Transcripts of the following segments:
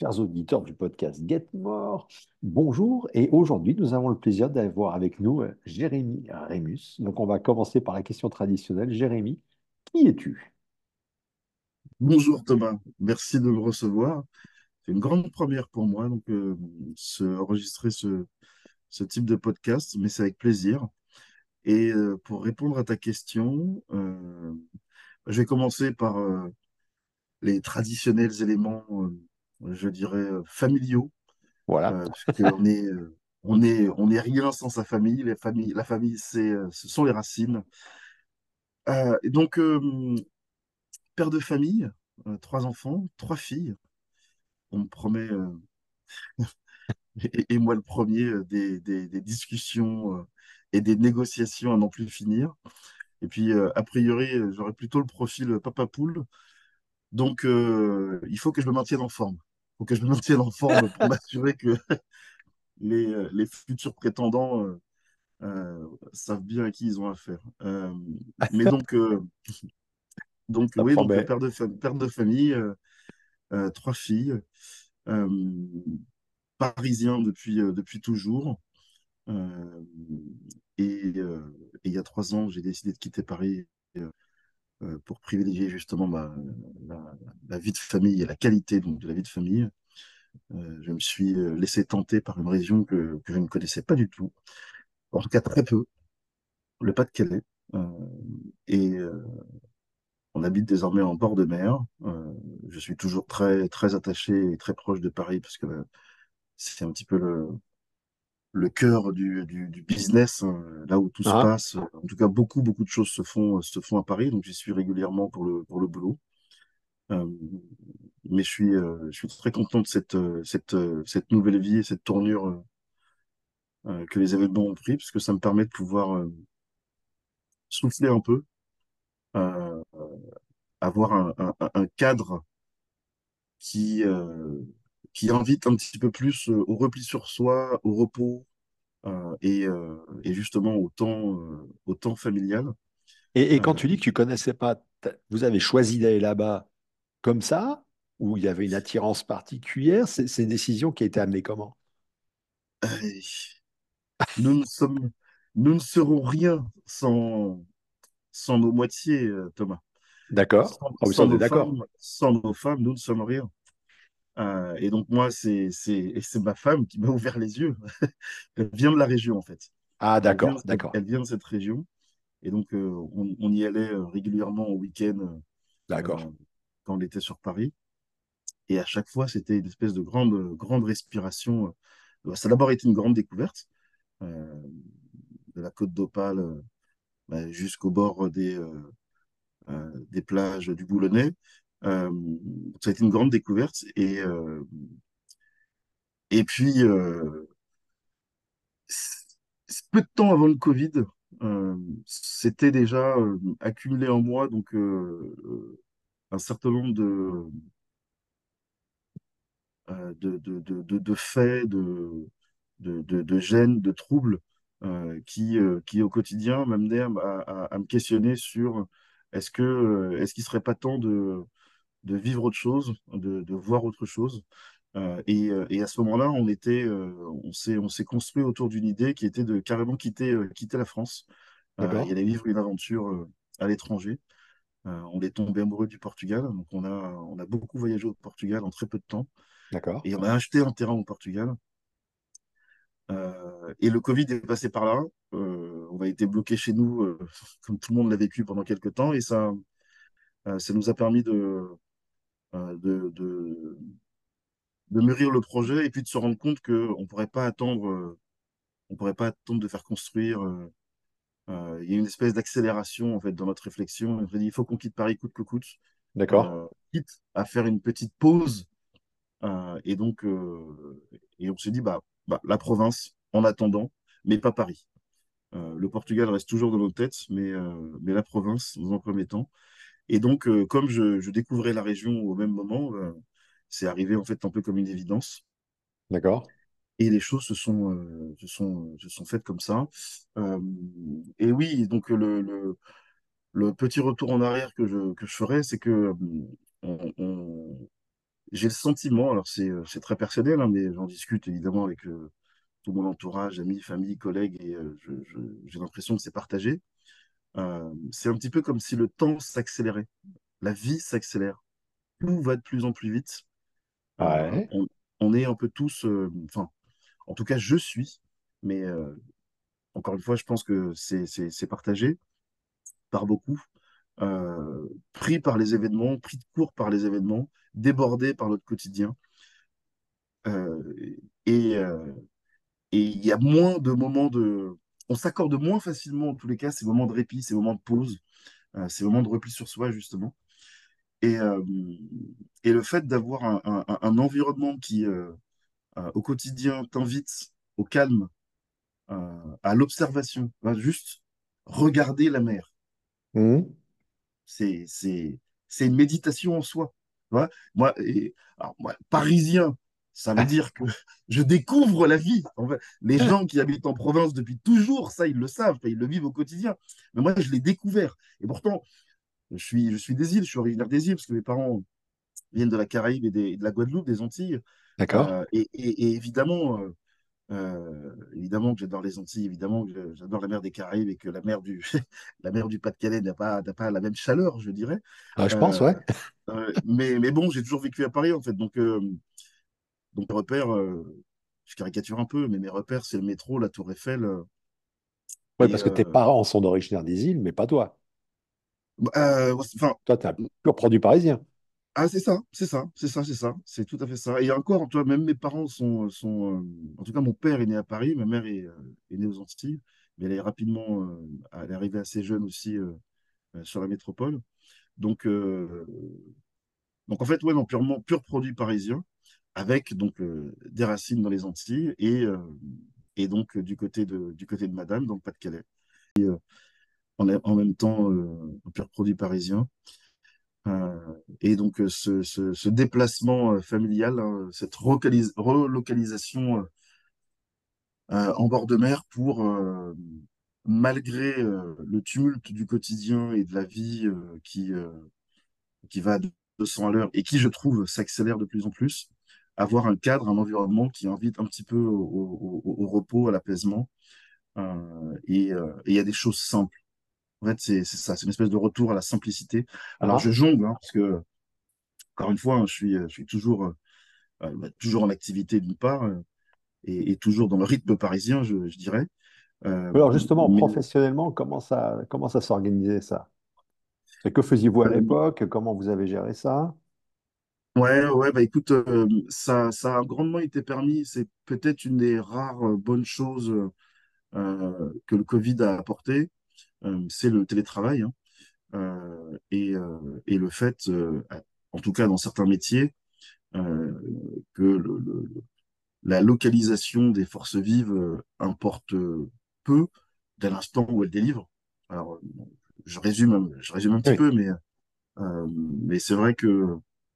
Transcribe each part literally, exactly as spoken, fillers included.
chers auditeurs du podcast Get More. Bonjour, et aujourd'hui, nous avons le plaisir d'avoir avec nous euh, Jérémy Rémus. Donc, on va commencer par la question traditionnelle. Jérémy, qui es-tu? Bonjour Thomas, merci de me recevoir. C'est une grande première pour moi, donc euh, se, enregistrer ce, ce type de podcast, mais c'est avec plaisir. Et euh, pour répondre à ta question, euh, je vais commencer par euh, les traditionnels éléments, euh, je dirais, euh, familiaux, Voilà. euh, parce qu'on est, euh, on est, on est rien sans sa famille. Les familles, la famille, c'est, euh, ce sont les racines. Euh, et donc, euh, père de famille, euh, trois enfants, trois filles. On me promet euh, et, et moi le premier, euh, des, des- des discussions euh, et des négociations à n'en plus finir. Et puis, euh, a priori, euh, j'aurais plutôt le profil papa poule. Donc, euh, il faut que je me maintienne en forme. Il faut que je me maintienne en forme pour m'assurer que les, euh, les futurs prétendants euh, euh, savent bien à qui ils ont affaire. Euh, mais donc, euh, donc, Ça oui, donc euh, promet. père de, fa- père de famille, euh, euh, trois filles, euh, parisien depuis, euh, depuis toujours. Euh, et, euh, et il y a trois ans, j'ai décidé de quitter Paris euh, euh, pour privilégier justement ma- la, la vie de famille et la qualité donc, de la vie de famille. Euh, je me suis euh, laissé tenter par une région que, que je ne connaissais pas du tout, en tout cas très peu, le Pas-de-Calais. Euh, et euh, on habite désormais en bord de mer. Euh, je suis toujours très, très attaché et très proche de Paris parce que euh, c'est un petit peu le, le cœur du, du, du business, hein, là où tout se Hein. passe. En tout cas, beaucoup, beaucoup de choses se font, se font à Paris, donc j'y suis régulièrement pour le, pour le boulot. Euh, mais je suis, euh, je suis très content de cette, euh, cette, euh, cette nouvelle vie et cette tournure euh, euh, que les événements ont pris, parce que ça me permet de pouvoir euh, souffler un peu, euh, avoir un, un, un cadre qui, euh, qui invite un petit peu plus euh, au repli sur soi, au repos, euh, et, euh, et justement au temps, euh, au temps familial. Et, et quand Euh, tu dis que tu connaissais pas, t'as- vous avez choisi d'aller là-bas comme ça, ou il y avait une attirance particulière, c'est c'est une décision qui a été amenée comment? Nous ne sommes, nous ne serons rien sans, sans nos moitiés, euh, Thomas. D'accord. Sans, Ah oui, ça, sans on est nos d'accord. femmes, sans nos femmes, nous ne sommes rien. Euh, et donc moi, c'est, c'est, et c'est ma femme qui m'a ouvert les yeux. Elle vient de la région, en fait. Ah, Elle vient, d'accord, elle, d'accord, elle vient de cette région. Et donc, euh, on, on y allait euh, régulièrement au week-end d'accord. euh, quand on était sur Paris. Et à chaque fois, c'était une espèce de grande, grande respiration. Ça a d'abord été une grande découverte, euh, de la côte d'Opale euh, bah, jusqu'au bord des, euh, euh, des plages du Boulonnais. Euh, Ça a été une grande découverte. Et, euh, et puis, euh, c- peu de temps avant le Covid, euh, c'était déjà euh, accumulé en moi donc, euh, euh, un certain nombre de, euh, de, de, de, de- de faits, de, de, de, de gènes, de troubles euh, qui, euh, qui, au quotidien, m'amenaient à, à- à me questionner sur est-ce que, euh, est-ce qu'il ne serait pas temps de, de vivre autre chose, de, de voir autre chose. Euh, et, euh, et à ce moment-là, on était, euh, on s'est, on s'est construit autour d'une idée qui était de carrément quitter, euh, quitter la France euh, et D'accord, aller vivre une aventure euh, à l'étranger. Euh, on est tombé amoureux du Portugal, donc on a, on a beaucoup voyagé au Portugal en très peu de temps d'accord. et on a acheté un terrain au Portugal. Euh, et le Covid est passé par là. Euh, on a été bloqué chez nous, euh, comme tout le monde l'a vécu pendant quelques temps, et ça, euh, ça nous a permis de, euh, de, de, de mûrir le projet et puis de se rendre compte qu'on ne pourrait pas attendre, euh, on pourrait pas attendre de faire construire. Euh, euh, il y a une espèce d'accélération en fait dans notre réflexion. On s'est dit, il faut qu'on quitte Paris coûte que coûte, D'accord. euh, quitte à faire une petite pause. Euh, et donc, euh, et on s'est dit, bah, bah, la province en attendant, mais pas Paris. Euh, le Portugal reste toujours dans nos têtes, mais, euh, mais la province dans un premier temps. Et donc, euh, comme je, je découvrais la région au même moment, euh, c'est arrivé en fait un peu comme une évidence. D'accord. Et les choses se sont, euh, se sont, se sont faites comme ça. Euh, et oui, donc le, le, le petit retour en arrière que je, que je ferais, c'est que euh, on, on- j'ai le sentiment, alors c'est euh, c'est très personnel, hein, mais j'en discute évidemment avec euh, tout mon entourage, amis, famille, collègues, et euh, je- je- j'ai l'impression que c'est partagé. Euh, c'est un petit peu comme si le temps s'accélérait, la vie s'accélère, tout va de plus en plus vite. Euh, Ouais. on, on est un peu tous, euh, enfin, en tout cas, je suis, mais euh, encore une fois, je pense que c'est c'est- c'est partagé par beaucoup, euh, pris par les événements, pris de court par les événements, débordé par notre quotidien. Euh, et euh, et il y a moins de moments de... On s'accorde moins facilement, en tous les cas, ces moments de répit, ces moments de pause, euh, ces moments de repli sur soi, justement. Et, euh, et le fait d'avoir un, un- un environnement qui, euh, euh, au quotidien, t'invite au calme, euh, à l'observation, hein, juste regarder la mer. Mhm. C'est, c'est, c'est une méditation en soi. Tu vois. Moi, et, alors, moi, parisien, ça veut dire que je découvre la vie. En fait, les gens qui habitent en province depuis toujours, ça, ils le savent, ils le vivent au quotidien. Mais moi, je l'ai découvert. Et pourtant, je suis, je suis des îles, je suis originaire des îles, parce que mes parents viennent de la Caraïbe et, des- et de la Guadeloupe, des Antilles. D'accord. Euh, et, et- et évidemment, euh, euh, évidemment que j'adore les Antilles, évidemment que je- j'adore la mer des Caraïbes et que la mer du, la mer du Pas-de-Calais n'a pas, n'a pas la même chaleur, je dirais. Ah, je pense, Euh, ouais. euh, mais, mais bon, j'ai toujours vécu à Paris, en fait. Donc, euh, donc mes repères, euh, je caricature un peu, mais mes repères, c'est le métro, la Tour Eiffel. euh, Oui, et parce que tes euh, parents sont originaires des îles, mais pas toi. euh, enfin, Toi, tu es un pur produit parisien. ah, c'est ça, c'est ça, c'est ça, c'est ça, c'est tout à fait ça. Et encore, toi, même mes parents sont, sont euh, en tout cas, mon père est né à Paris, ma mère est, euh, est née aux Antilles, mais elle est rapidement, euh, elle est arrivée assez jeune aussi euh, euh, sur la métropole. Donc, euh, donc en fait, ouais, non, purement pur produit parisien, avec donc euh, des racines dans les Antilles et, euh, et donc euh, du côté de, du côté de Madame, dans le Pas-de-Calais. En, en même temps, euh, un pur produit parisien. Euh, et donc, euh, ce, ce- ce déplacement euh, familial, hein, cette recalis- relocalisation euh, euh, en bord de mer pour, euh, malgré euh, le tumulte du quotidien et de la vie euh, qui, euh, qui va à deux cents à l'heure et qui, je trouve, s'accélère de plus en plus, avoir un cadre, un environnement qui invite un petit peu au, au- au- au repos, à l'apaisement. Euh, et euh, et il y a des choses simples. En fait, c'est c'est ça, c'est une espèce de retour à la simplicité. Alors, je Ah. jongle, hein, parce que, encore une fois, hein, je suis, je suis toujours, euh, euh, bah, toujours en activité d'une part, euh, et, et toujours dans le rythme parisien, je, je dirais. Euh, Alors justement, mais professionnellement, comment ça, comment ça s'organisait ça? Et que faisiez-vous à euh, l'époque? Comment vous avez géré ça? ouais, ouais, bah écoute, euh, ça, ça a grandement été permis. C'est peut-être une des rares euh, bonnes choses euh, que le Covid a apporté, euh, c'est le télétravail, hein. Euh, et, euh, et le fait, euh, en tout cas dans certains métiers, euh, que le, le- la localisation des forces vives euh, importe euh, peu dès l'instant où elles délivrent. Alors, euh, je résume, je résume un petit Oui. peu, mais, euh, mais c'est vrai que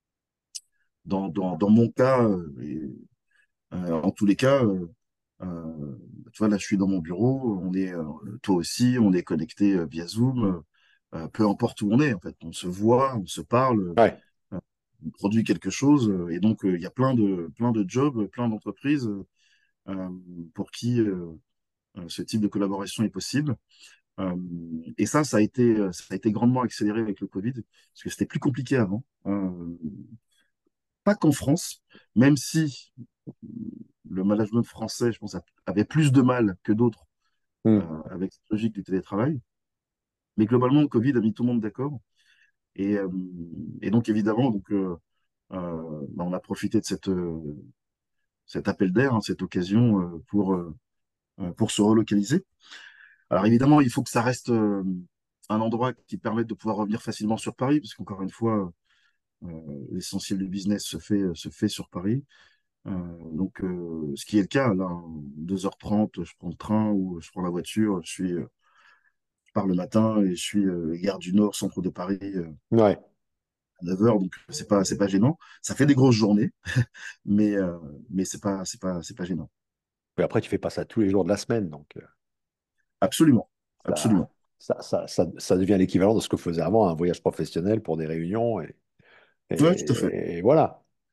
dans, dans, dans mon cas, euh, et, euh, en tous les cas, euh, euh, tu vois, là, je suis dans mon bureau, on est, euh, toi aussi, on est connecté euh, via Zoom, euh, peu importe où on est, en fait, on se voit, on se parle, Ouais. euh, on produit quelque chose, euh, et donc euh, il y a plein de, plein de jobs, plein d'entreprises euh, pour qui euh, euh, ce type de collaboration est possible. Euh, et ça, ça a été, euh, ça a été grandement accéléré avec le Covid, parce que c'était plus compliqué avant. Euh, pas qu'en France, même si le management français, je pense, a- avait plus de mal que d'autres Hmm. euh, avec cette logique du télétravail. Mais globalement, le Covid a mis tout le monde d'accord. Et, euh, et donc, évidemment, donc, euh, euh, bah, on a profité de cette, euh, cet appel d'air, hein, cette occasion euh, pour, euh, euh, pour se relocaliser. Alors, évidemment, il faut que ça reste euh, un endroit qui permette de pouvoir revenir facilement sur Paris, parce qu'encore une fois, euh, l'essentiel du business se fait, se fait sur Paris. Euh, donc, euh, ce qui est le cas, là, en deux heures trente, je prends le train ou je prends la voiture, je suis, euh, je pars le matin et je suis euh, gare du Nord, centre de Paris, euh, Ouais. à neuf heures, donc c'est pas, c'est pas gênant. Ça fait des grosses journées, mais, euh, mais c'est pas, c'est pas, c'est pas gênant. Mais après, tu fais pas ça tous les jours de la semaine, donc euh, Absolument, ça, absolument. ça, ça, ça, ça devient l'équivalent de ce que faisait avant un voyage professionnel pour des réunions et, Ouais, tout à fait. et, et voilà.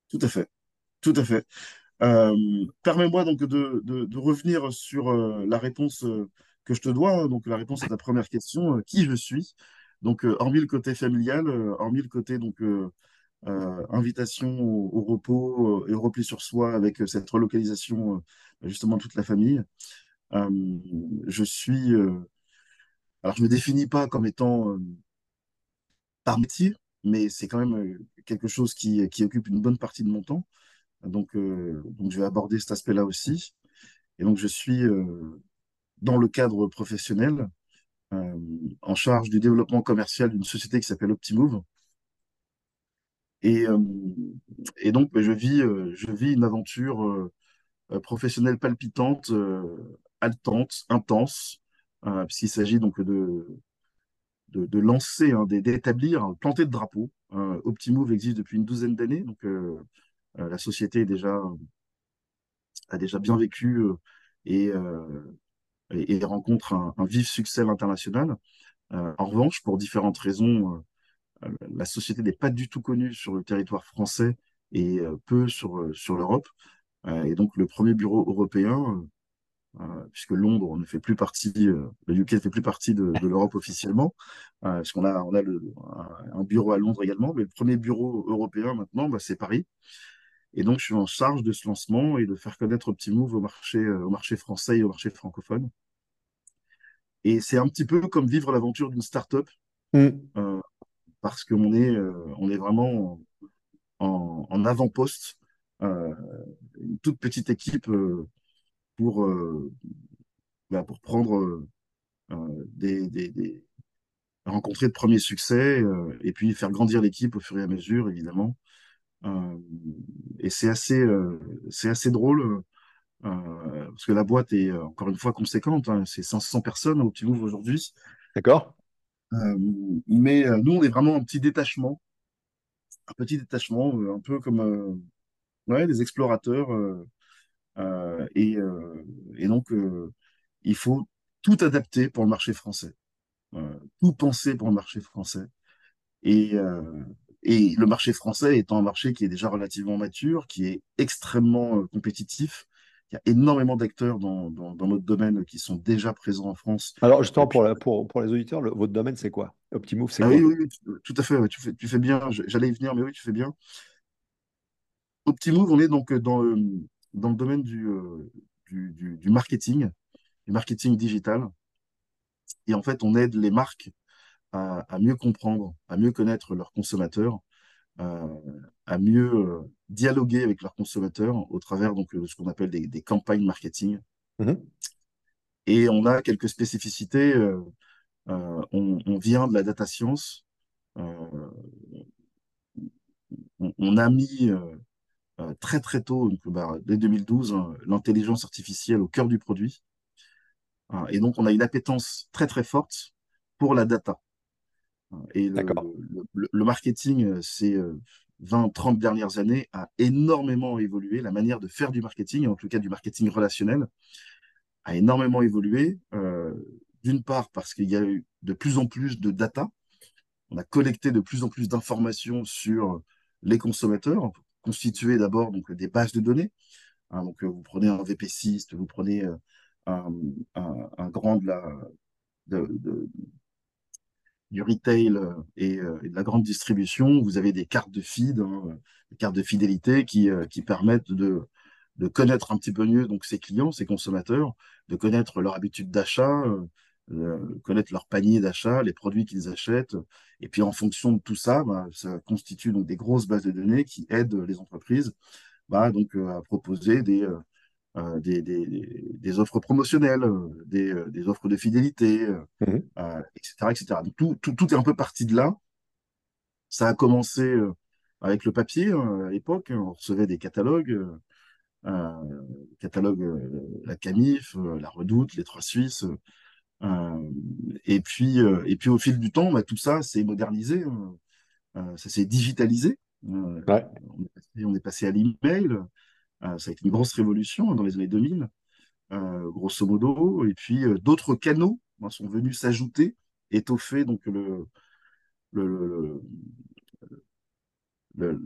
Tout à fait, tout à fait. Euh, Permets-moi donc de, de- de revenir sur euh, la réponse euh, que je te dois, hein. Donc, la réponse à ta première question, euh, qui je suis. Donc, euh, hormis le côté familial, euh, hormis le côté donc, euh, euh, invitation au, au repos euh, et au repli sur soi avec euh, cette relocalisation, euh, justement, de toute la famille, euh, je suis. Euh, alors, je ne me définis pas comme étant euh, par métier, mais c'est quand même euh, quelque chose qui, qui occupe une bonne partie de mon temps. Donc, euh, donc je vais aborder cet aspect-là aussi. Et donc, je suis euh, dans le cadre professionnel euh, en charge du développement commercial d'une société qui s'appelle Optimove. Et, euh, et donc, ben, je vis, euh, je vis une aventure euh, euh, professionnelle palpitante, euh, haletante, intense, euh, puisqu'il s'agit donc de, de, de lancer, hein, des- d'établir, planter de drapeau. Euh, Optimove existe depuis une douzaine d'années, donc euh, euh, la société est déjà, a déjà bien vécu euh, et, euh, et, et rencontre un, un vif succès à l'international. Euh, en revanche, pour différentes raisons, euh, la société n'est pas du tout connue sur le territoire français et euh, peu sur, euh, sur l'Europe. Euh, et donc, le premier bureau européen, euh, euh, puisque Londres ne fait plus partie, euh, le U K ne fait plus partie de, de l'Europe officiellement, euh, parce qu'on a, on a le, un, un bureau à Londres également, mais le premier bureau européen maintenant, bah, c'est Paris. Et donc, je suis en charge de ce lancement et de faire connaître Optimove au marché, euh, au marché français et au marché francophone. Et c'est un petit peu comme vivre l'aventure d'une start-up, Hmm. euh, parce qu'on est, euh, on est vraiment en, en avant-poste, euh, une toute petite équipe euh, pour, euh, bah, pour prendre euh, euh, des, des, des- rencontrer de premiers succès euh, et puis faire grandir l'équipe au fur et à mesure, évidemment. Euh, et c'est assez, euh, c'est assez drôle euh, parce que la boîte est euh, encore une fois conséquente, hein, c'est cinq cents personnes au petit move aujourd'hui. D'accord? Euh, mais euh, nous, on est vraiment un petit détachement, un petit détachement, euh, un peu comme euh, ouais, des explorateurs. euh, Euh, et, euh, et donc, euh, il faut tout adapter pour le marché français, euh, tout penser pour le marché français. Et, euh, et le marché français étant un marché qui est déjà relativement mature, qui est extrêmement euh, compétitif. Il y a énormément d'acteurs dans, dans, dans notre domaine qui sont déjà présents en France Alors, justement, pour, depuis. la- pour, pour les auditeurs, le- votre domaine, c'est quoi? Optimove, c'est Ah oui, quoi? oui, oui, tout tout à fait, ouais, tu fais, tu fais bien, je- j'allais y venir, mais oui, tu fais bien. Optimove, on est donc dans, le- dans le domaine du, euh, du, du, du marketing, du marketing digital. Et en fait, on aide les marques à, à mieux comprendre, à mieux connaître leurs consommateurs, euh, à mieux euh, dialoguer avec leurs consommateurs au travers donc, de ce qu'on appelle des, des campagnes marketing. Mhm. Et on a quelques spécificités. Euh, euh, on, on vient de la data science. Euh, on, on a mis euh, euh, très très tôt, donc, bah, dès deux mille douze, hein, l'intelligence artificielle au cœur du produit. Hein. Et donc, on a une appétence très très forte pour la data. Et le, D'accord. le- le- le marketing, euh, ces euh, vingt, trente dernières années, a énormément évolué. La manière de faire du marketing, en tout cas du marketing relationnel, a énormément évolué. Euh, d'une part, parce qu'il y a eu de plus en plus de data. On a collecté de plus en plus d'informations sur les consommateurs, constituées d'abord donc des bases de données. Hein, donc, euh, vous prenez un V P six, vous prenez euh, un, un- un grand de la, de, de- du retail euh, et, euh, et de la grande distribution. Vous avez des cartes de feed, hein, euh, des cartes de fidélité qui, euh, qui permettent de, de connaître un petit peu mieux donc, ses clients, ses consommateurs, de connaître leur habitude d'achat, euh, euh, connaître leur panier d'achat, les produits qu'ils achètent. Et puis en fonction de tout ça, bah, ça constitue donc des grosses bases de données qui aident les entreprises bah, donc, euh, à proposer des, euh, euh, des, des, des offres promotionnelles, euh, des, euh, des offres de fidélité, euh, Mhm. euh, et cetera, et cetera. Donc, tout, tout, tout est un peu parti de là. Ça a commencé euh, avec le papier euh, à l'époque. On recevait des catalogues, euh, euh, catalogues euh, la Camif, euh, la Redoute, les Trois Suisses. Euh, et puis, euh, et puis au fil du temps, bah, tout ça s'est modernisé, hein. Euh, ça s'est digitalisé. Euh, Ouais. on est passé, on est passé à l'email. Euh, ça a été une grosse révolution hein, dans les années deux mille, euh, grosso modo. Et puis euh, d'autres canaux hein, sont venus s'ajouter, étoffer donc le, le, le, le-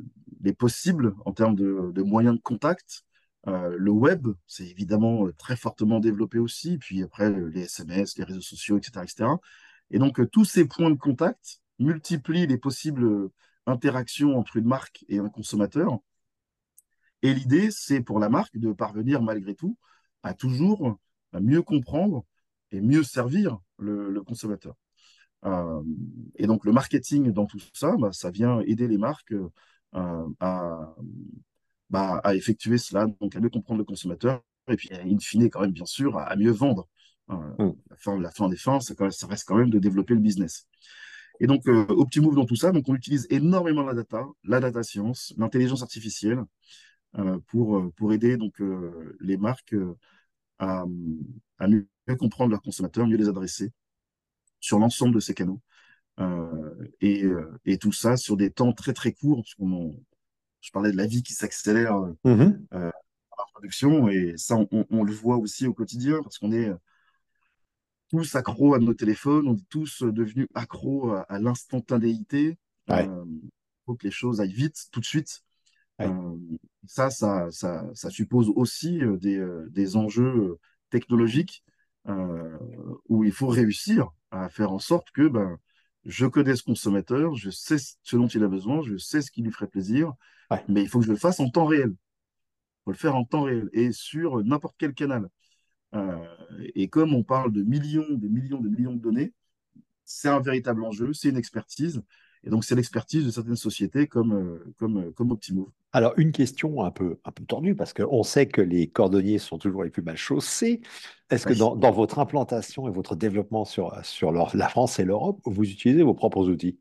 les possibles en termes de, de moyens de contact. Euh, le web, c'est évidemment euh, très fortement développé aussi, puis après euh, les S M S, les réseaux sociaux, et cetera, et cetera. Et cetera. Et donc euh, tous ces points de contact multiplient les possibles euh, interactions entre une marque et un consommateur. Et l'idée, c'est pour la marque de parvenir malgré tout à toujours à mieux comprendre et mieux servir le, le consommateur. Euh, et donc le marketing dans tout ça, bah, ça vient aider les marques euh, à, bah, à effectuer cela, donc à mieux comprendre le consommateur, et puis in fine, quand même, bien sûr, à, à mieux vendre. Euh, Mm. la fin, la fin des fins, ça, ça reste quand même de développer le business. Et donc, euh, Optimove dans tout ça, donc on utilise énormément la data, la data science, l'intelligence artificielle euh, pour, euh, pour aider donc, euh, les marques euh, à, à mieux comprendre leurs consommateurs, mieux les adresser sur l'ensemble de ces canaux. Euh, et, euh, et, tout ça sur des temps très très courts, parce qu'on en- je parlais de la vie qui s'accélère Mhm. euh, en production, et ça on, on, on le voit aussi au quotidien, parce qu'on est tous accros à nos téléphones, on est tous devenus accros à, à l'instantanéité. Ouais, Euh, il faut que les choses aillent vite, tout de suite. ouais, Euh, ça, ça, ça, ça suppose aussi euh, des, euh, des enjeux euh, technologiques euh, où il faut réussir à faire en sorte que ben, je connais ce consommateur, je sais ce dont il a besoin, je sais ce qui lui ferait plaisir, ouais. mais il faut que je le fasse en temps réel. Il faut le faire en temps réel et sur n'importe quel canal. Euh, et comme on parle de millions, de millions, de millions de données, c'est un véritable enjeu, c'est une expertise. Et donc, c'est l'expertise de certaines sociétés comme, euh, comme, euh, comme Optimove. Alors, une question un peu, un peu tordue, parce qu'on sait que les cordonniers sont toujours les plus mal chaussés. Est-ce que Ouais. dans, dans votre implantation et votre développement sur, sur leur- la France et l'Europe, vous utilisez vos propres outils?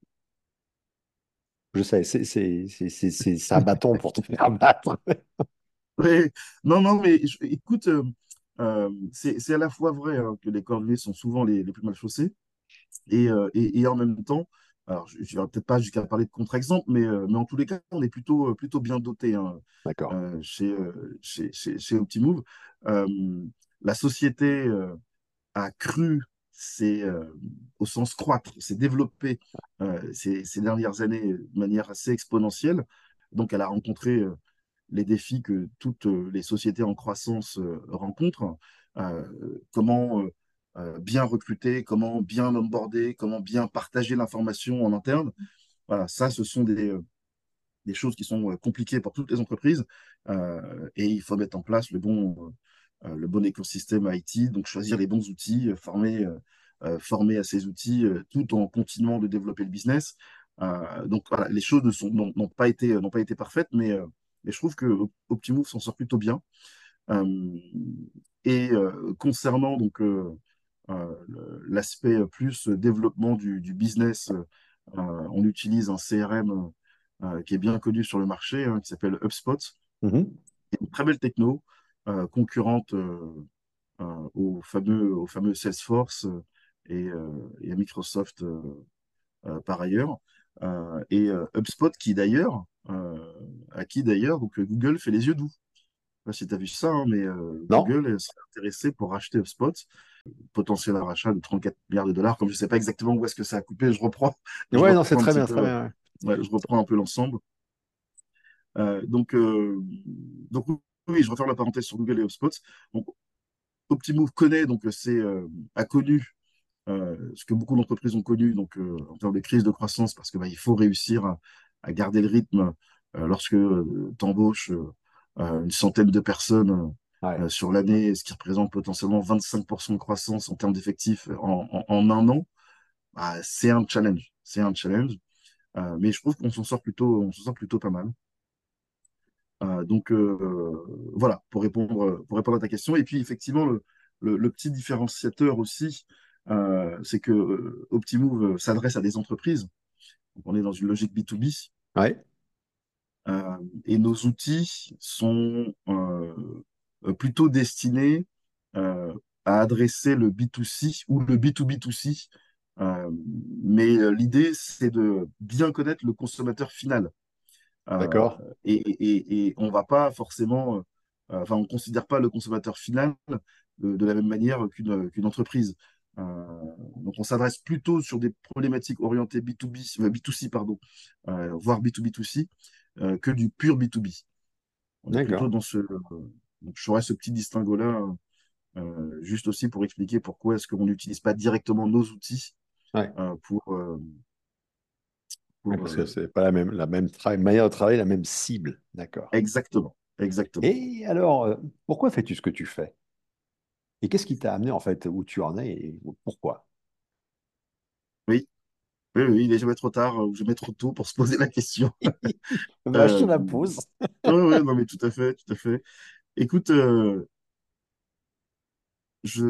Je sais, c'est c'est- c'est- c'est- c'est- c'est un bâton pour te faire battre. Ouais. Non, non, mais je- écoute, euh, euh, c'est c'est à la fois vrai hein, que les cordonniers sont souvent les, les plus mal chaussés, et, euh, et, et en même temps, alors je n'irai peut-être pas jusqu'à parler de contre-exemple, mais, euh, mais en tous les cas, on est plutôt, euh, plutôt bien doté hein, D'accord. euh, chez, euh, chez, chez, chez Optimove. Euh, la société euh, a cru, c'est euh, au sens croître, s'est développée euh, ces, ces dernières années de manière assez exponentielle. Donc, elle a rencontré euh, les défis que toutes euh, les sociétés en croissance euh, rencontrent. Euh, comment euh, euh, bien recruter, comment bien onboarder, comment bien partager l'information en interne. Voilà, ça, ce sont des, euh, des choses qui sont euh, compliquées pour toutes les entreprises. Euh, et il faut mettre en place le bon, euh, le bon écosystème I T, donc choisir les bons outils, euh, former, euh, euh, former à ces outils euh, tout en continuant de développer le business. Euh, donc voilà, les choses ne sont, n'ont, n'ont pas été, n'ont pas été parfaites, mais, euh, mais je trouve que Optimove s'en sort plutôt bien. Euh, et euh, concernant donc euh, euh, l'aspect plus développement du, du business, euh, on utilise un C R M euh, qui est bien connu sur le marché, hein, qui s'appelle HubSpot. Mhm. C'est une très belle techno, euh, concurrente euh, euh, au fameux, au fameux Salesforce euh, et, euh, et à Microsoft euh, euh, par ailleurs. Euh, et euh, HubSpot qui d'ailleurs, euh, à qui d'ailleurs, donc euh, Google fait les yeux doux. Je sais pas si tu as vu ça, hein, mais euh, Non? Google serait intéressé pour racheter HubSpot, potentiel rachat de trente-quatre milliards de dollars. Comme je ne sais pas exactement où est-ce que ça a coupé, je reprends, je Ouais, non, c'est reprends un très petit bien, c'est très peu, bien. Ouais. ouais, je reprends un peu l'ensemble. Euh, donc, euh, donc oui, je referme la parenthèse sur Google et HubSpot. Donc, Optimove connaît, donc c'est euh, a connu euh, ce que beaucoup d'entreprises ont connu donc euh, en termes de crise de croissance, parce que bah, il faut réussir à, à garder le rythme euh, lorsque euh, tu embauches euh, euh, une centaine de personnes Ouais. euh, sur l'année, ce qui représente potentiellement vingt-cinq pour cent de croissance en termes d'effectifs en, en, en un an. Bah, c'est un challenge, c'est un challenge. Euh, mais je trouve qu'on s'en sort plutôt, on s'en sort plutôt pas mal. Euh, donc euh, voilà, pour répondre, pour répondre à ta question. Et puis effectivement, le, le, le petit différenciateur aussi, euh, c'est que euh, Optimove s'adresse à des entreprises. Donc, on est dans une logique B deux B. Ouais. Euh, et nos outils sont euh, euh, plutôt destinés euh, à adresser le B deux C ou le B deux B deux C. Euh, mais euh, l'idée, c'est de bien connaître le consommateur final. Euh, D'accord. et, et, et on va pas forcément, euh, enfin, on ne considère pas le consommateur final de, de la même manière qu'une qu'une entreprise. Euh, donc, on s'adresse plutôt sur des problématiques orientées B deux B, euh, B deux C, pardon, euh, voire B deux B deux C, euh, que du pur B deux B. On est plutôt D'accord. dans ce... donc, je ferai ce petit distinguo-là, euh, juste aussi pour expliquer pourquoi est-ce qu'on n'utilise pas directement nos outils Ouais. euh, pour, euh, Ouais, pour parce que euh, c'est pas la même, la même tra- manière de travailler, la même cible. D'accord. exactement, exactement. Et alors, euh, pourquoi fais-tu ce que tu fais? Et qu'est-ce qui t'a amené en fait où tu en es et pourquoi? Oui, oui, oui, il est jamais trop tard euh, ou jamais trop tôt pour se poser la question. Bah, je te Euh, la pose. ouais, ouais, non, mais tout à fait, tout à fait. Écoute, euh, je,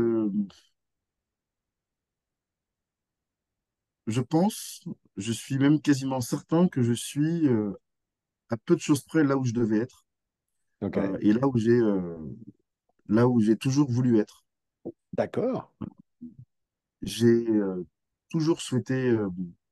je pense, je suis même quasiment certain que je suis euh, à peu de choses près là où je devais être Ok. euh, et là où j'ai euh, là où j'ai toujours voulu être. D'accord. J'ai euh, toujours souhaité euh,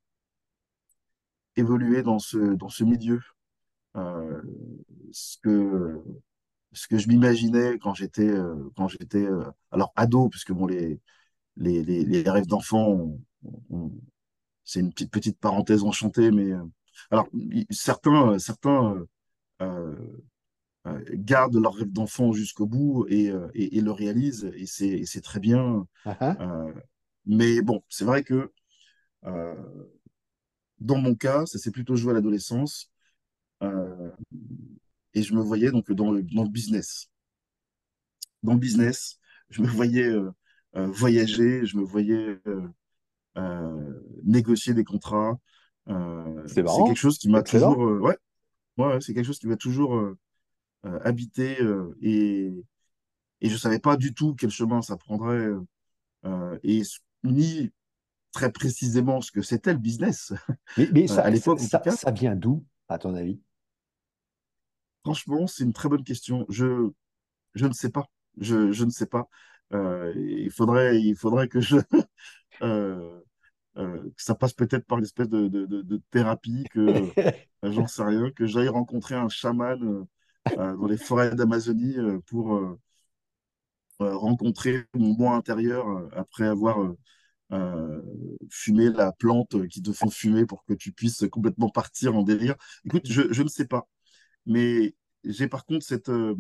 évoluer dans ce, dans ce milieu. Euh, ce que, ce que je m'imaginais quand j'étais euh, quand j'étais euh, alors ado, puisque bon, les, les, les, les rêves d'enfant, on- on- c'est une petite, petite parenthèse enchantée, mais euh, alors y- certains, certains euh, euh, euh, gardent leurs rêves d'enfant jusqu'au bout et, euh, et, et le réalisent, et c'est et c'est très bien. Ah, ah. Euh, mais bon, c'est vrai que euh, dans mon cas, ça s'est plutôt joué à l'adolescence. Euh, et je me voyais donc dans le, dans le business. Dans le business, je me voyais euh, euh, voyager, je me voyais euh, euh, négocier des contrats. Euh, C'est c'est quelque marrant. chose qui C'est m'a toujours, excellent. euh, ouais, ouais, c'est quelque chose qui m'a toujours euh, euh, habité euh, et, et je savais pas du tout quel chemin ça prendrait euh, et s- ni très précisément ce que c'était le business Mais, mais euh, à ça, ça, l'époque en tout ça, cas. ça vient d'où, à ton avis? Franchement, c'est une très bonne question. Je, je ne sais pas. Je, je ne sais pas. Euh, il faudrait, il faudrait que je, euh, euh, que ça passe peut-être par une espèce de, de, de- de thérapie, que euh, j'en sais rien, que j'aille rencontrer un chaman euh, euh, dans les forêts d'Amazonie euh, pour euh, euh, rencontrer mon moi intérieur euh, après avoir euh, euh, fumé la plante qui te font fumer pour que tu puisses complètement partir en délire. Écoute, je, je ne sais pas, mais j'ai par contre cette, euh,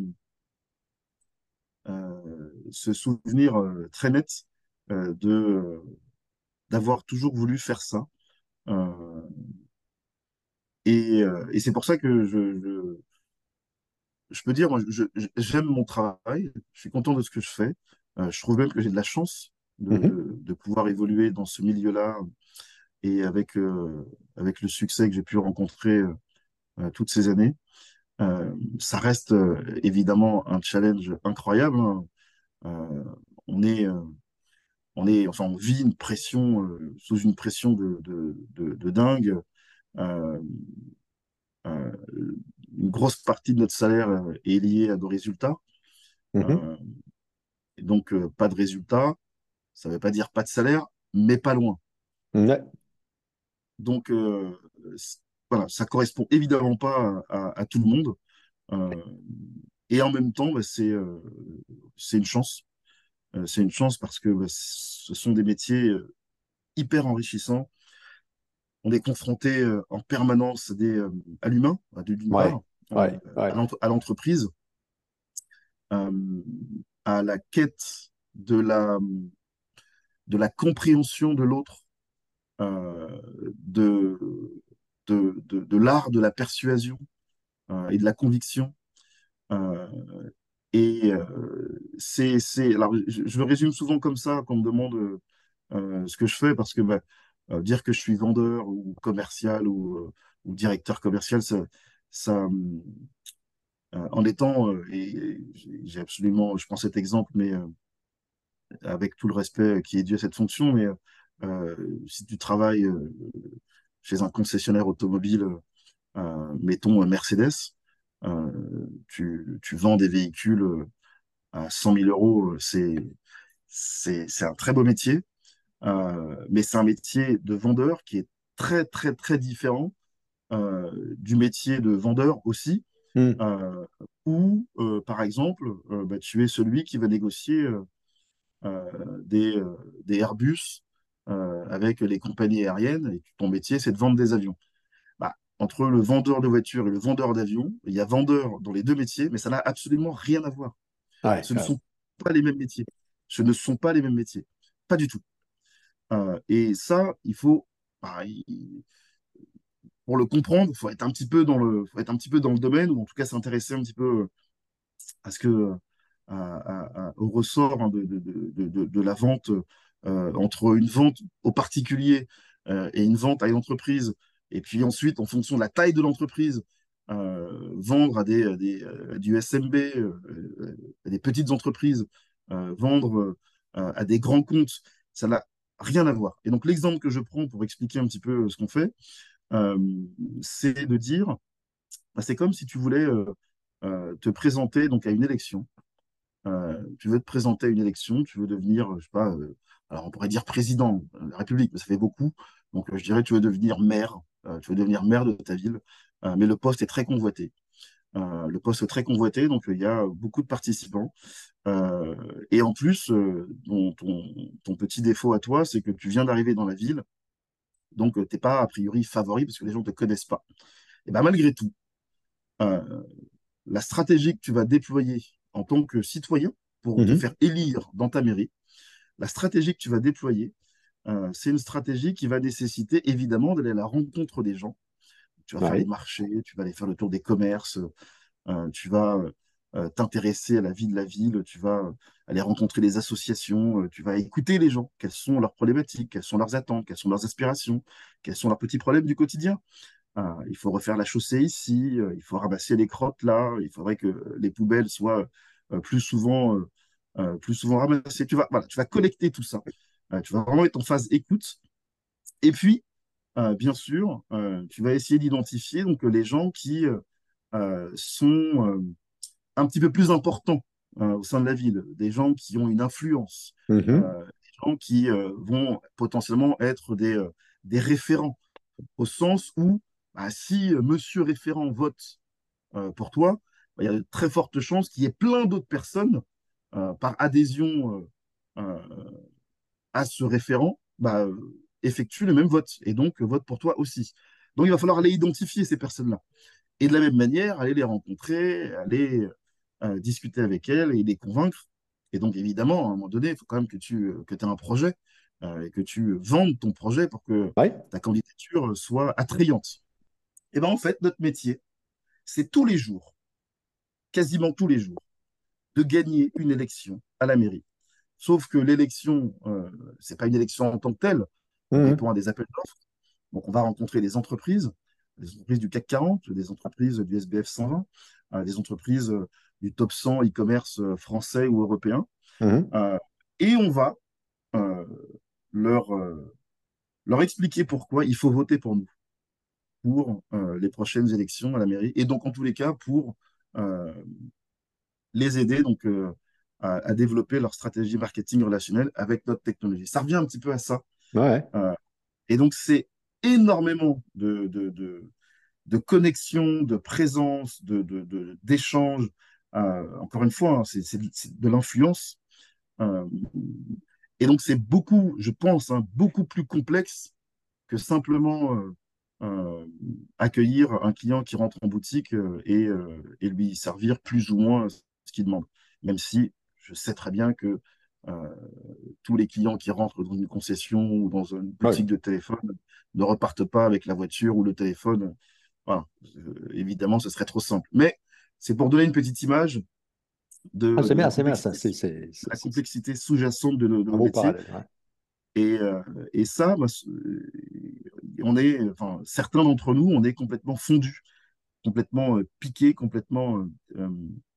euh, ce souvenir euh, très net euh, de euh, d'avoir toujours voulu faire ça. Euh, et euh, et c'est pour ça que je, je, je peux dire, moi, je- je- j'aime mon travail, je suis content de ce que je fais. Euh, je trouve même que j'ai de la chance de, Mhm, de, de pouvoir évoluer dans ce milieu-là et avec, euh, avec le succès que j'ai pu rencontrer euh, toutes ces années. Euh, ça reste euh, évidemment un challenge incroyable, hein. Euh, on est, euh, on est, enfin, on vit une pression, euh, sous une pression de, de, de, de dingue. Euh, euh, une grosse partie de notre salaire euh, est liée à nos résultats. mhm. Euh, et donc, euh, pas de résultats, ça ne veut pas dire pas de salaire, mais pas loin. Ouais, Donc, euh, c- voilà, ça correspond évidemment pas à, à- à tout le monde. Euh, et en même temps, bah, c'est euh, c'est une chance. Euh, c'est une chance parce que bah, ce sont des métiers euh, hyper enrichissants. On est confronté euh, en permanence à, des, euh, à l'humain, à- d'une part, ouais, euh, ouais, à ouais. l'entre- à l'entreprise, euh, à la quête de la, de la compréhension de l'autre, euh, de, de, de, de l'art de la persuasion euh, et de la conviction. Euh, et euh, c'est, c'est, alors, je, je le résume souvent comme ça quand on me demande euh, ce que je fais, parce que bah, euh, dire que je suis vendeur ou commercial ou, euh, ou directeur commercial, ça, ça euh, en étant, euh, et, et j'ai absolument, je prends cet exemple, mais euh, avec tout le respect qui est dû à cette fonction, mais euh, si tu travailles euh, chez un concessionnaire automobile, euh, mettons Mercedes, euh, tu, tu vends des véhicules euh, à cent mille euros, c'est, c'est, c'est un très beau métier, euh, mais c'est un métier de vendeur qui est très, très, très différent euh, du métier de vendeur aussi, Hmm. euh, où, euh, par exemple, euh, bah, tu es celui qui va négocier euh, euh, des, euh, des Airbus euh, avec les compagnies aériennes, et ton métier, c'est de vendre des avions. Bah, entre le vendeur de voitures et le vendeur d'avions. Il y a vendeur dans les deux métiers, mais ça n'a absolument rien à voir. Ouais, Ce ne ouais. sont pas les mêmes métiers. Ce ne sont pas les mêmes métiers. Pas du tout. Euh, et ça, il faut, bah, il- pour le comprendre, il faut être un petit peu dans le, faut être un petit peu dans le domaine, ou en tout cas s'intéresser un petit peu à ce que, à- à- à- au ressort hein, de, de, de, de, de la vente euh, entre une vente au particulier euh, et une vente à une entreprise. Et puis ensuite, en fonction de la taille de l'entreprise, euh, vendre à des, à des, à du S M B, euh, euh, à des petites entreprises, euh, vendre euh, à des grands comptes, ça n'a rien à voir. Et donc l'exemple que je prends pour expliquer un petit peu ce qu'on fait, euh, c'est de dire, bah, c'est comme si tu voulais euh, euh, te présenter donc à une élection. Euh, tu veux te présenter à une élection, tu veux devenir, je sais pas, euh, alors on pourrait dire président de la République, mais ça fait beaucoup. Donc euh, je dirais tu veux devenir maire, euh, tu veux devenir maire de ta ville, euh, mais le poste est très convoité. Euh, le poste est très convoité, donc euh, il y a beaucoup de participants. Euh, et en plus, euh, ton, ton, ton petit défaut à toi, c'est que tu viens d'arriver dans la ville, donc tu n'es pas a priori favori parce que les gens ne te connaissent pas. Et ben malgré tout, euh, la stratégie que tu vas déployer en tant que citoyen pour te Mhm. faire élire dans ta mairie, la stratégie que tu vas déployer, euh, c'est une stratégie qui va nécessiter évidemment d'aller à la rencontre des gens. Tu vas faire les Ouais. marchés, tu vas aller faire le tour des commerces, euh, tu vas euh, t'intéresser à la vie de la ville, tu vas aller rencontrer les associations, euh, tu vas écouter les gens, quelles sont leurs problématiques, quelles sont leurs attentes, quelles sont leurs aspirations, quels sont leurs petits problèmes du quotidien. Euh, il faut refaire la chaussée ici, euh, il faut ramasser les crottes là, il faudrait que les poubelles soient euh, plus souvent, euh, euh, plus souvent ramassées. Tu vas, voilà, tu vas collecter tout ça. Euh, tu vas vraiment être en phase écoute. Et puis, euh, bien sûr, euh, tu vas essayer d'identifier donc les gens qui euh, euh, sont euh, un petit peu plus importants euh, au sein de la ville, des gens qui ont une influence, Mhm. euh, des gens qui euh, vont potentiellement être des, euh, des référents au sens où bah, si euh, monsieur référent vote euh, pour toi, bah, il y a de très fortes chances qu'il y ait plein d'autres personnes euh, par adhésion euh, euh, à ce référent bah, euh, effectuent le même vote et donc euh, votent pour toi aussi. Donc il va falloir aller identifier ces personnes-là. Et de la même manière, aller les rencontrer, aller euh, discuter avec elles et les convaincre. Et donc évidemment, à un moment donné, il faut quand même que tu euh, que aies un projet euh, et que tu vendes ton projet pour que Ouais. ta candidature soit attrayante. Et bien en fait, notre métier, c'est tous les jours, quasiment tous les jours, de gagner une élection à la mairie. Sauf que l'élection, euh, ce n'est pas une élection en tant que telle, on Mhm. répond à des appels d'offres. Donc on va rencontrer des entreprises, des entreprises du CAC quarante, des entreprises du S B F cent vingt, euh, des entreprises euh, du top cent e-commerce euh, français ou européen. Mhm. Euh, et on va euh, leur, euh, leur expliquer pourquoi il faut voter pour nous, pour euh, les prochaines élections à la mairie, et donc en tous les cas pour euh, les aider donc, euh, à, à développer leur stratégie marketing relationnelle avec notre technologie. Ça revient un petit peu à ça. Ouais. Euh, et donc, c'est énormément de, de, de, de connexion, de présence, de, de, de- d'échange. Euh, encore une fois, hein, c'est, c'est, c'est de l'influence. Euh, et donc, c'est beaucoup, je pense, hein, beaucoup plus complexe que simplement euh, euh, accueillir un client qui rentre en boutique euh, et, euh, et lui servir plus ou moins ce qu'il demande. Même si je sais très bien que euh, tous les clients qui rentrent dans une concession ou dans une Ouais. boutique de téléphone ne repartent pas avec la voiture ou le téléphone. Voilà. Euh, évidemment, ce serait trop simple. Mais c'est pour donner une petite image Ah, de, c'est de la bien, c'est bien, ça. complexité, C'est c'est- de c'est- la c'est- c'est complexité sous-jacente de, nos- de un nos beau métiers. parallèle. Ouais. Et, euh, et ça, bah, euh, on est, enfin, certains d'entre nous, on est complètement fondus, complètement euh, piqués, complètement. Euh, euh,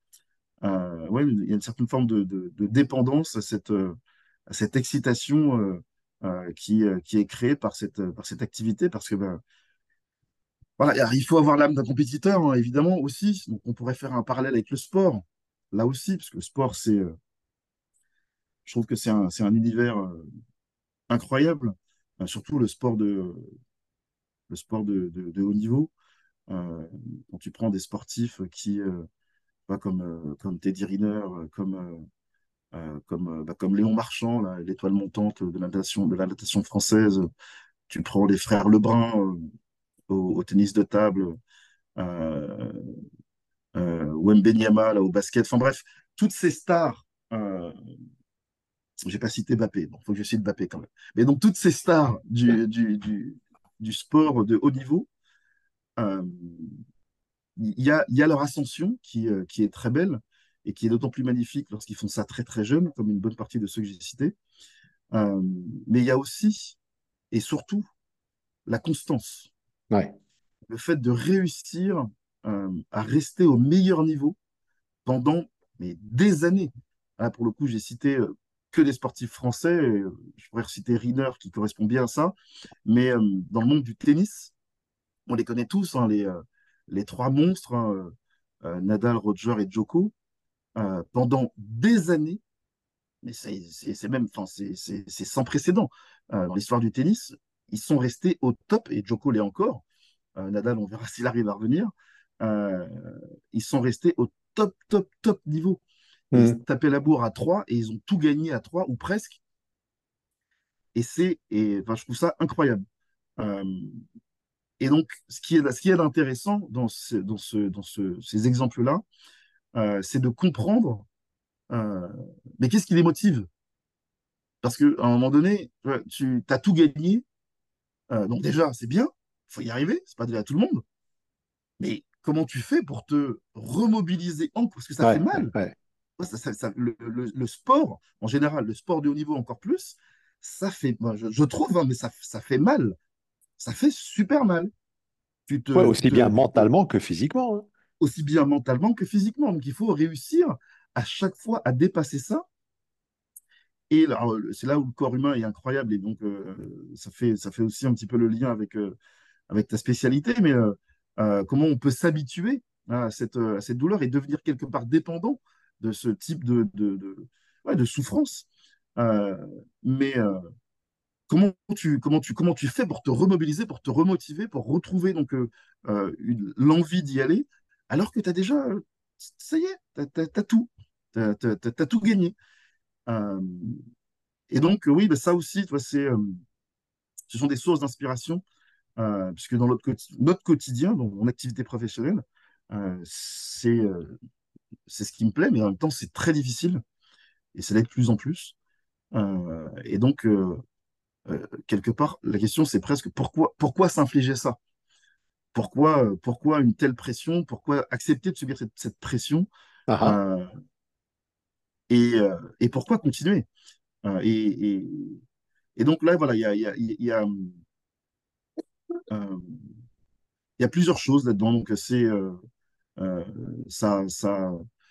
euh, ouais, il y a une certaine forme de, de- de dépendance à cette, euh, à cette excitation euh, euh, qui, euh, qui est créée par cette, par cette activité, parce que ben, voilà, il faut avoir l'âme d'un compétiteur, hein, évidemment, aussi. Donc, on pourrait faire un parallèle avec le sport, là aussi, parce que le sport, c'est, euh, je trouve que c'est un, c'est un univers euh, incroyable, Euh, surtout le sport de, le sport de, de- de haut niveau. Euh, quand tu prends des sportifs qui, euh, pas comme, euh, comme Teddy Riner, euh, comme, euh, euh, comme, euh, bah, comme Léon Marchand, là, l'étoile montante de la natation, de la natation française, tu prends les frères Lebrun, euh, au, au tennis de table, euh, euh, Wembanyama là, au basket. Enfin bref, toutes ces stars. Euh, j'ai pas cité Mbappé, bon, faut que je cite Mbappé quand même. Mais donc toutes ces stars du, du, du, du sport de haut niveau, euh, il y a, il y a leur ascension qui, euh, qui est très belle et qui est d'autant plus magnifique lorsqu'ils font ça très très jeune, comme une bonne partie de ceux que j'ai cités. Euh, mais il y a aussi et surtout la constance, Ouais. le fait de réussir euh, à rester au meilleur niveau pendant mais, des années. Là, pour le coup, j'ai cité euh, que des sportifs français. Et, euh, je pourrais citer Riner qui correspond bien à ça. Mais euh, dans le monde du tennis, on les connaît tous, hein, les, euh, les trois monstres, hein, euh, euh, Nadal, Roger et Djoko, euh, pendant des années. Mais c'est c'est- c'est même, enfin, c'est c'est- c'est sans précédent. Euh, dans l'histoire du tennis, ils sont restés au top, et Djoko l'est encore. Euh, Nadal, on verra s'il arrive à revenir. Euh, ils sont restés au top, top, top niveau. Et ils se Mhm. tapaient la bourre à trois et ils ont tout gagné à trois ou presque. Et c'est, et, enfin, je trouve ça incroyable. Euh, et donc, ce qui est, ce qui est intéressant dans, ce, dans, ce, dans ce, ces exemples-là, euh, c'est de comprendre, euh, mais qu'est-ce qui les motive? Parce qu'à un moment donné, tu as tout gagné. Euh, donc déjà, c'est bien, il faut y arriver, c'est pas donné à tout le monde. Mais comment tu fais pour te remobiliser encore? Parce que ça fait Ouais, ouais, mal. ouais. Ça, ça, ça, le, le, le, sport, en général, le sport de haut niveau encore plus, ça fait, moi, je, je, trouve, hein, mais ça, ça fait mal. Ça fait super mal. Tu Ouais, te, tu aussi bien te, tu te, mentalement que physiquement, hein. aussi bien mentalement que physiquement. Donc, il faut réussir à chaque fois à dépasser ça. Et c'est là où le corps humain est incroyable. Et donc, euh, ça, fait, ça fait aussi un petit peu le lien avec, euh, avec ta spécialité. Mais euh, euh, comment on peut s'habituer à cette, à cette douleur et devenir quelque part dépendant de ce type de, de, de, ouais, de souffrance. Euh, mais euh, comment, tu, comment, tu, comment tu fais pour te remobiliser, pour te remotiver, pour retrouver donc euh, euh, une- l'envie d'y aller, alors que tu as déjà, euh, ça y est, tu as, tout. Tu as, tout gagné. Euh, et donc, euh, oui, bah, ça aussi, toi, c'est, euh, ce sont des sources d'inspiration, euh, puisque dans notre, quoti- notre quotidien, dans mon activité professionnelle, euh, c'est euh, c'est ce qui me plaît, mais en même temps, c'est très difficile, et ça l'est de plus en plus. Euh, et donc, euh, euh, quelque part, la question, c'est presque pourquoi, pourquoi s'infliger ça? Pourquoi, euh, pourquoi une telle pression? Pourquoi accepter de subir cette, cette pression? Ah, ah. Euh, et, euh, et pourquoi continuer? Euh, et, et, et donc là, voilà, il y a, il y a, il y a, euh, il y a plusieurs choses là-dedans. Donc, c'est euh, euh, ça, ça,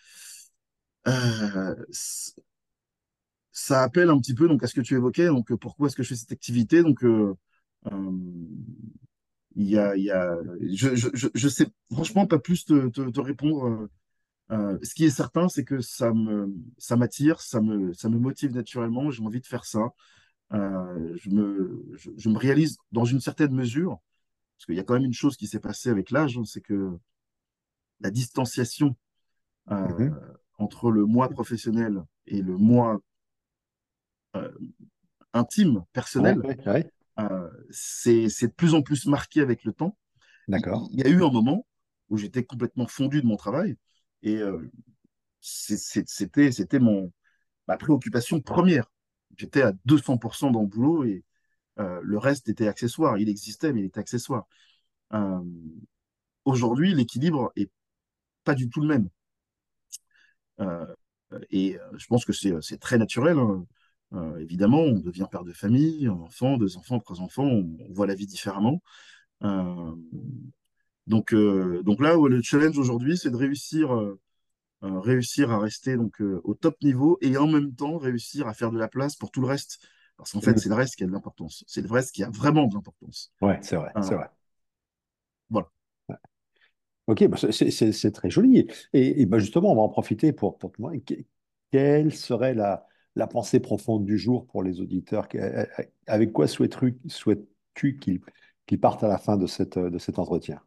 euh, c- ça appelle un petit peu donc, à ce que tu évoquais. Donc, euh, pourquoi est-ce que je fais cette activité? Donc, euh, euh, il y a, il y a, je, je, je, je sais franchement pas plus te, te, te répondre. Euh, euh, ce qui est certain, c'est que ça me, ça m'attire, ça me, ça me motive naturellement. J'ai envie de faire ça. Euh, je me, je, je me réalise dans une certaine mesure, parce qu'il y a quand même une chose qui s'est passée avec l'âge, hein, c'est que la distanciation euh, Mhm. entre le moi professionnel et le moi euh, intime, Ouais, personnel, ouais, ouais. euh, c'est c'est de plus en plus marqué avec le temps. Il, D'accord. il y a eu un moment où j'étais complètement fondu de mon travail et euh, c'est- c'est- c'était c'était mon ma préoccupation première. J'étais à deux cents pour cent dans le boulot et euh, le reste était accessoire. Il existait, mais il était accessoire. Euh, Aujourd'hui, l'équilibre est pas du tout le même. Euh, et euh, je pense que c'est c'est très naturel, hein. Euh, évidemment, on devient père de famille, un enfant, deux enfants, trois enfants, on, on voit la vie différemment. Euh, donc, euh, donc là, ouais, le challenge aujourd'hui, c'est de réussir, euh, euh, réussir à rester donc, euh, au top niveau et en même temps réussir à faire de la place pour tout le reste. Parce qu'en fait, Mhm. c'est le reste qui a de l'importance. C'est le reste qui a vraiment de l'importance. Ouais, c'est vrai, Euh, c'est vrai. voilà. Ouais. Ok, bah, c'est c'est- c'est- c'est très joli. Et, et bah, justement, on va en profiter pour, pour te demander que- quelle serait la, la pensée profonde du jour pour les auditeurs? Que- euh, euh, Avec quoi souhaites-tu souhaites-tu qu'ils qu'ils partent à la fin de cette, de cet entretien?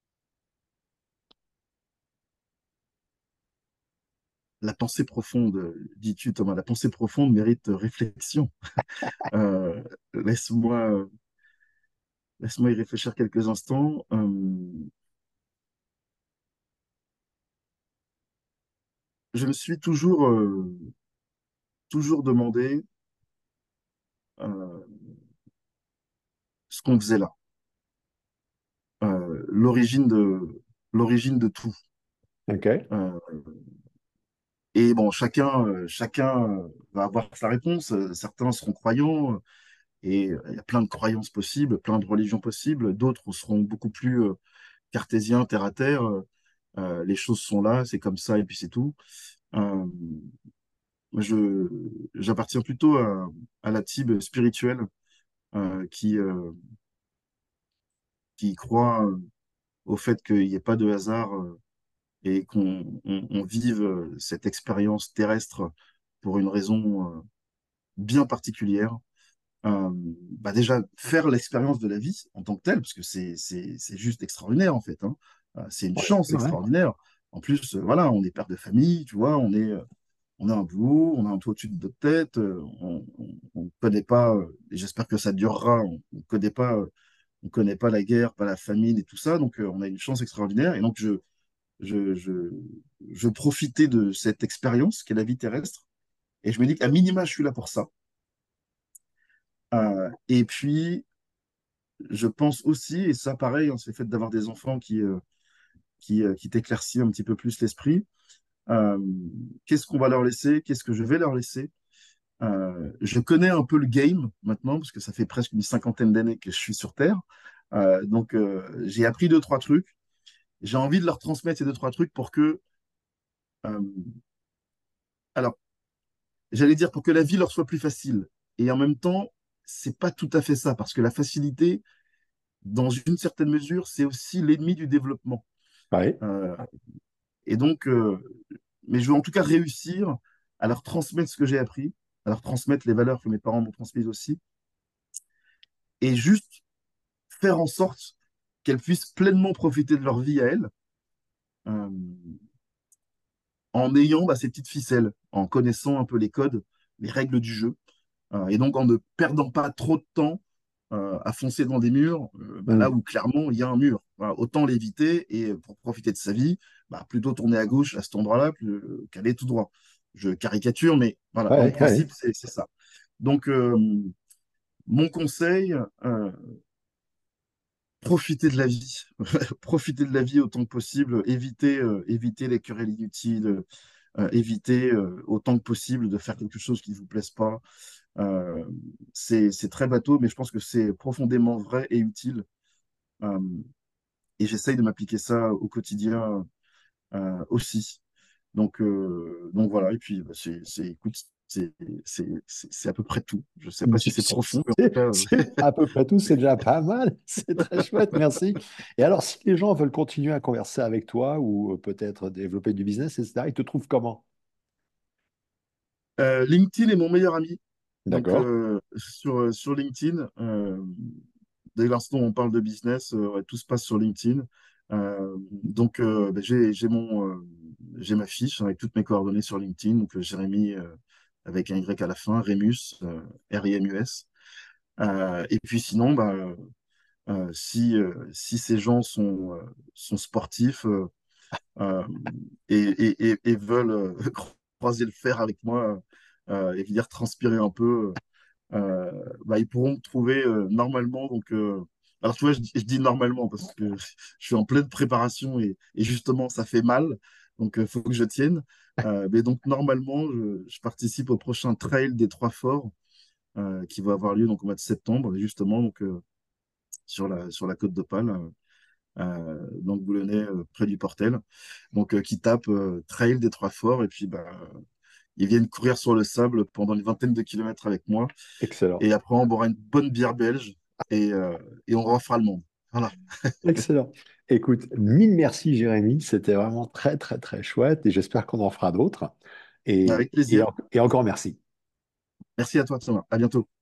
La pensée profonde, dis-tu, Thomas, la pensée profonde mérite réflexion. Euh, laisse-moi laisse-moi y réfléchir quelques instants. Euh, je me suis toujours, euh, toujours demandé euh, ce qu'on faisait là, euh, l'origine de, l'origine de tout. OK. Euh, et bon, chacun, euh, chacun euh, va avoir sa réponse. Euh, Certains seront croyants, euh, et euh, il y a plein de croyances possibles, plein de religions possibles. D'autres seront beaucoup plus euh, cartésiens, terre à terre. Euh, euh, les choses sont là, c'est comme ça, et puis c'est tout. Euh, je, j'appartiens plutôt à, à la team spirituelle euh, qui, euh, qui croit euh, au fait qu'il n'y ait pas de hasard euh, et qu'on on, on vive euh, cette expérience terrestre pour une raison euh, bien particulière. Euh, bah déjà, faire l'expérience de la vie en tant que telle, parce que c'est c'est- c'est juste extraordinaire en fait, hein. Euh, C'est une Ouais, chance ouais. extraordinaire. En plus, euh, voilà, on est père de famille, tu vois, on est, euh, on a un boulot, on a un toit au-dessus de notre tête, euh, on ne connaît pas, euh, et j'espère que ça durera, on ne connaît pas, euh, on connaît pas la guerre, pas la famine et tout ça, donc euh, on a une chance extraordinaire. Et donc je, je, je, je profitais de cette expérience qu'est la vie terrestre, et je me dis qu'à minima, je suis là pour ça. Euh, et puis, je pense aussi, et ça pareil, hein, c'est le fait d'avoir des enfants qui, euh, qui, euh, qui t'éclaircit un petit peu plus l'esprit. Euh, qu'est-ce qu'on va leur laisser? Qu'est-ce que je vais leur laisser? Euh, je connais un peu le game maintenant, parce que ça fait presque une cinquantaine d'années que je suis sur Terre. Euh, donc, euh, j'ai appris deux, trois trucs. J'ai envie de leur transmettre ces deux, trois trucs pour que, euh, alors, j'allais dire pour que la vie leur soit plus facile. Et en même temps, c'est pas tout à fait ça, parce que la facilité, dans une certaine mesure, c'est aussi l'ennemi du développement. Ouais. Euh, et donc, euh, mais je veux en tout cas réussir à leur transmettre ce que j'ai appris, à leur transmettre les valeurs que mes parents m'ont transmises aussi, et juste faire en sorte qu'elles puissent pleinement profiter de leur vie à elles, euh, en ayant bah, ces petites ficelles, en connaissant un peu les codes, les règles du jeu, euh, et donc en ne perdant pas trop de temps euh, à foncer dans des murs, euh, bah, là Hmm. où clairement il y a un mur. Voilà, autant l'éviter et pour profiter de sa vie, bah, plutôt tourner à gauche à cet endroit-là euh, qu'aller tout droit. Je caricature, mais voilà, dans le Ouais, ouais. principe, c'est c'est ça. Donc, euh, mon conseil, euh, profiter de la vie. Profiter de la vie autant que possible, éviter, euh, éviter les querelles inutiles, euh, éviter euh, autant que possible de faire quelque chose qui ne vous plaise pas. Euh, c'est, c'est très bateau, mais je pense que c'est profondément vrai et utile. Euh, et j'essaye de m'appliquer ça au quotidien euh, aussi. Donc, euh, donc voilà, et puis bah, c'est, c'est, écoute, c'est, c'est, c'est c'est à peu près tout. Je ne sais pas si c'est profond, mais en tout C'est cas, euh, c'est à peu près tout, c'est déjà pas mal. C'est très chouette, merci. Et alors, si les gens veulent continuer à converser avec toi ou euh, peut-être développer du business, et cetera, ils te trouvent comment? euh, LinkedIn est mon meilleur ami. Donc, D'accord. euh, sur, euh, sur LinkedIn, euh, dès l'instant où on parle de business, euh, ouais, tout se passe sur LinkedIn. Euh, donc, euh, ben, j'ai, j'ai mon, euh, j'ai ma fiche avec toutes mes coordonnées sur LinkedIn. Donc, euh, Jérémy, euh, avec un Y à la fin, Rémus, euh, R I M U S. Euh, et puis sinon, bah, euh, si, euh, si ces gens sont, euh, sont sportifs euh, euh, et, et- et- et veulent euh, croiser le fer avec moi euh, et venir transpirer un peu, euh, bah, ils pourront me trouver euh, normalement. Donc, euh, alors, tu vois, je, dis je dis normalement parce que je suis en pleine préparation et, et justement, ça fait mal. Donc, il faut que je tienne. Euh, mais donc, normalement, je, je participe au prochain trail des Trois Forts euh, qui va avoir lieu donc, au mois de septembre, justement, donc, euh, sur la, sur la côte d'Opale, euh, euh, dans le Boulonnais, euh, près du Portel. Donc, euh, qui tape euh, trail des Trois Forts. Et puis, bah, ils viennent courir sur le sable pendant une vingtaine de kilomètres avec moi. Excellent. Et après, on boira une bonne bière belge et, euh, et on refera le monde. Voilà. Excellent. Écoute, mille merci, Jérémy. C'était vraiment très, très, très chouette et j'espère qu'on en fera d'autres. Et, Avec et, plaisir. en- et encore merci. Merci à toi, Thomas. À bientôt.